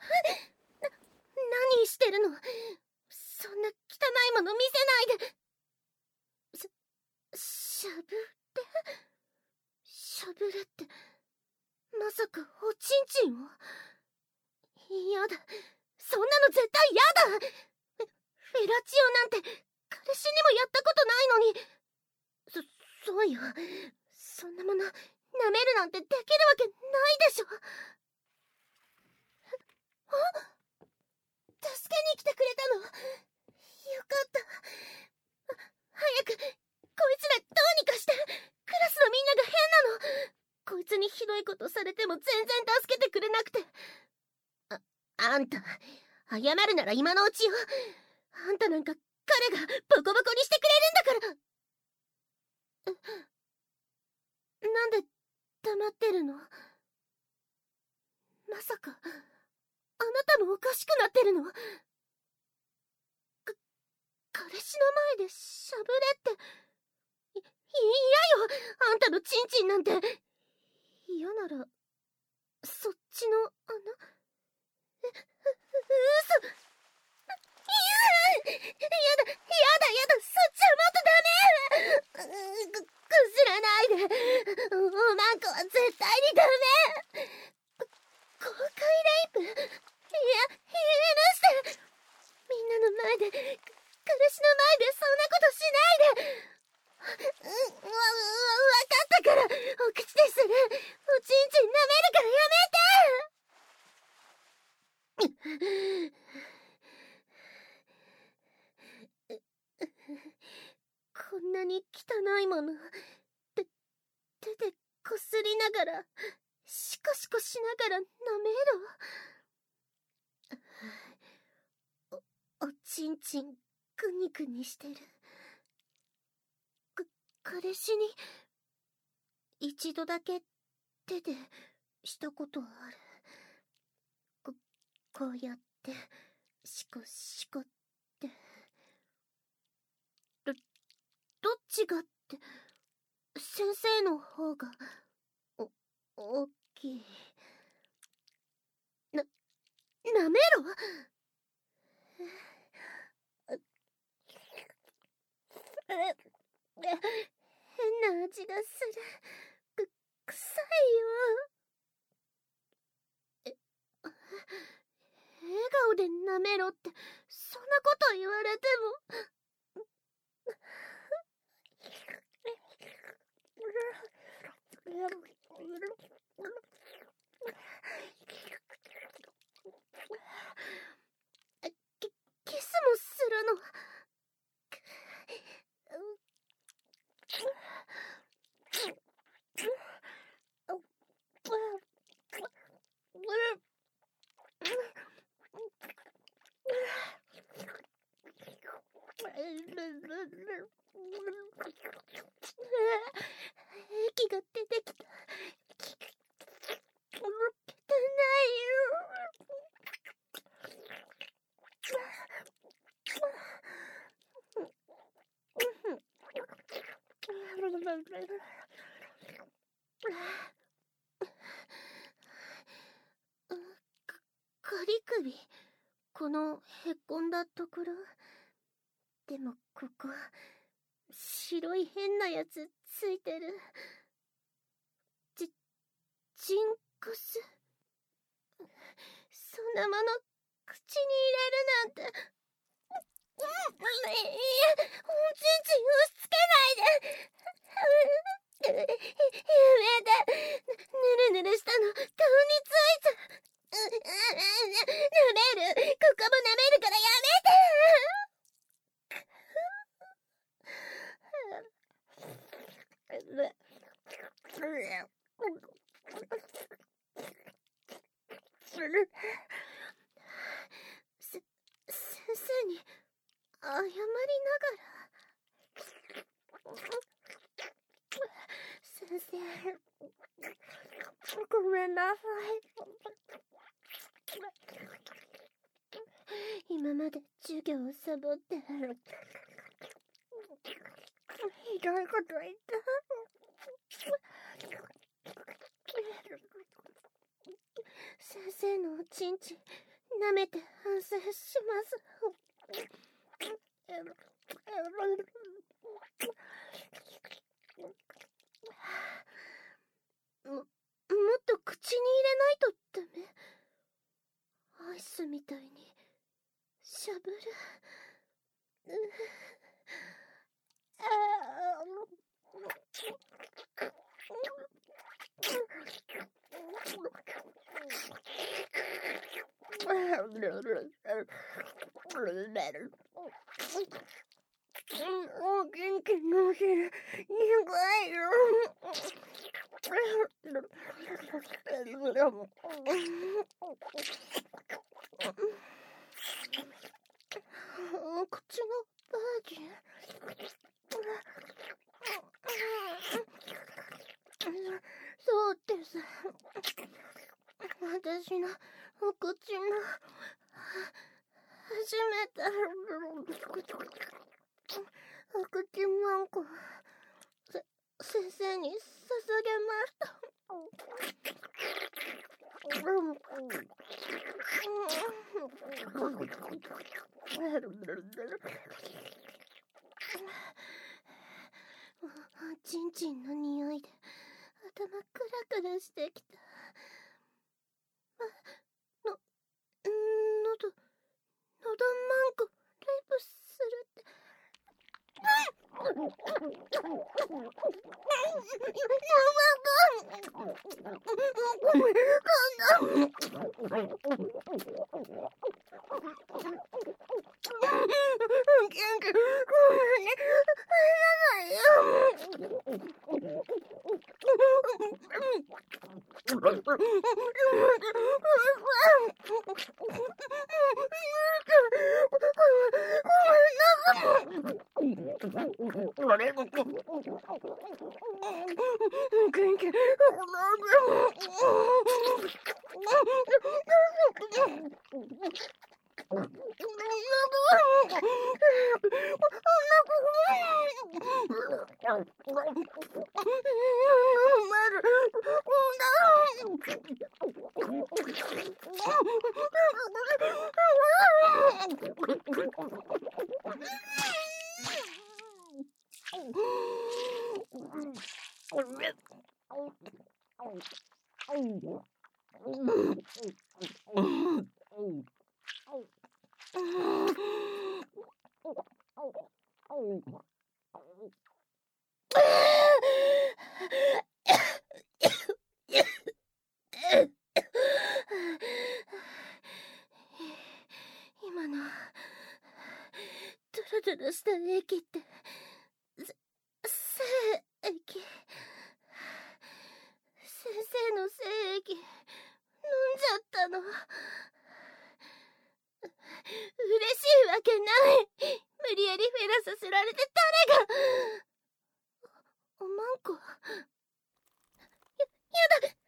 何してるの？そんな汚いもの見せないで。しゃぶれって、まさかおちんちんを？やだ、そんなの絶対やだ。フェラチオなんて彼氏にもやったことないのに。そうよ、そんなもの舐めるなんてできるわけないでしょ。助けに来てくれたの？よかった。早くこいつらどうにかして。クラスのみんなが変なの。こいつにひどいことされても全然助けてくれなくて。あんた謝るなら今のうちよ。あんたなんか彼がボコボコにしてくれるんだから。なんで黙ってるの？まさかあなたもおかしくなってるの？彼氏の前でしゃぶれって。嫌よ、あんたのチンチンなんて。嫌ならそっちの嘘。やだ、そっちはもっとダメ。こすらないで。おまんこは絶対にダメ。公開レイプ？許して。みんなの前で、彼氏の前でそんなことしないで。わかったから、お口でする。おちんちん舐めるからやめて。こんなに汚いもの、手でこすりながら、シコシコしながら舐めろ。おちんちんグニグニしてる。彼氏に一度だけ手でしたことある。こうやってシコシコって。どっちがって、先生の方が大きい。舐めろ。変な味がする。臭いよ。笑顔で舐めろって、そんなこと言われても。キスもするの？息が出てきた。汚いよ。カリ首、このへこんだところ。でもここ白い変なやつついてる。ジンクス。そんなもの口に入れるなんて。おちんちん押し付けないで。やめて。ぬるぬるしたの顔についちゃう。舐める。ここも舐めるからやめて。先生に謝りながら。先生、ごめんなさい。今まで授業をサボってひどいこと言った。先生のおちんちん改めて反省します。もっと口に入れないとダメ。アイスみたいにしゃぶる。お元気の汁、苦いよ。口のバージン。そうです。私のお口の初めてお口マンコ先生に捧げました。ちんちんの匂いで頭クラクラしてきた。喉マンコレイプするって。今のドロドロした液って精液。先生の精液飲んじゃったの。嬉しいわけない。無理やりフェラさせられて誰が。おまんこ。やだ。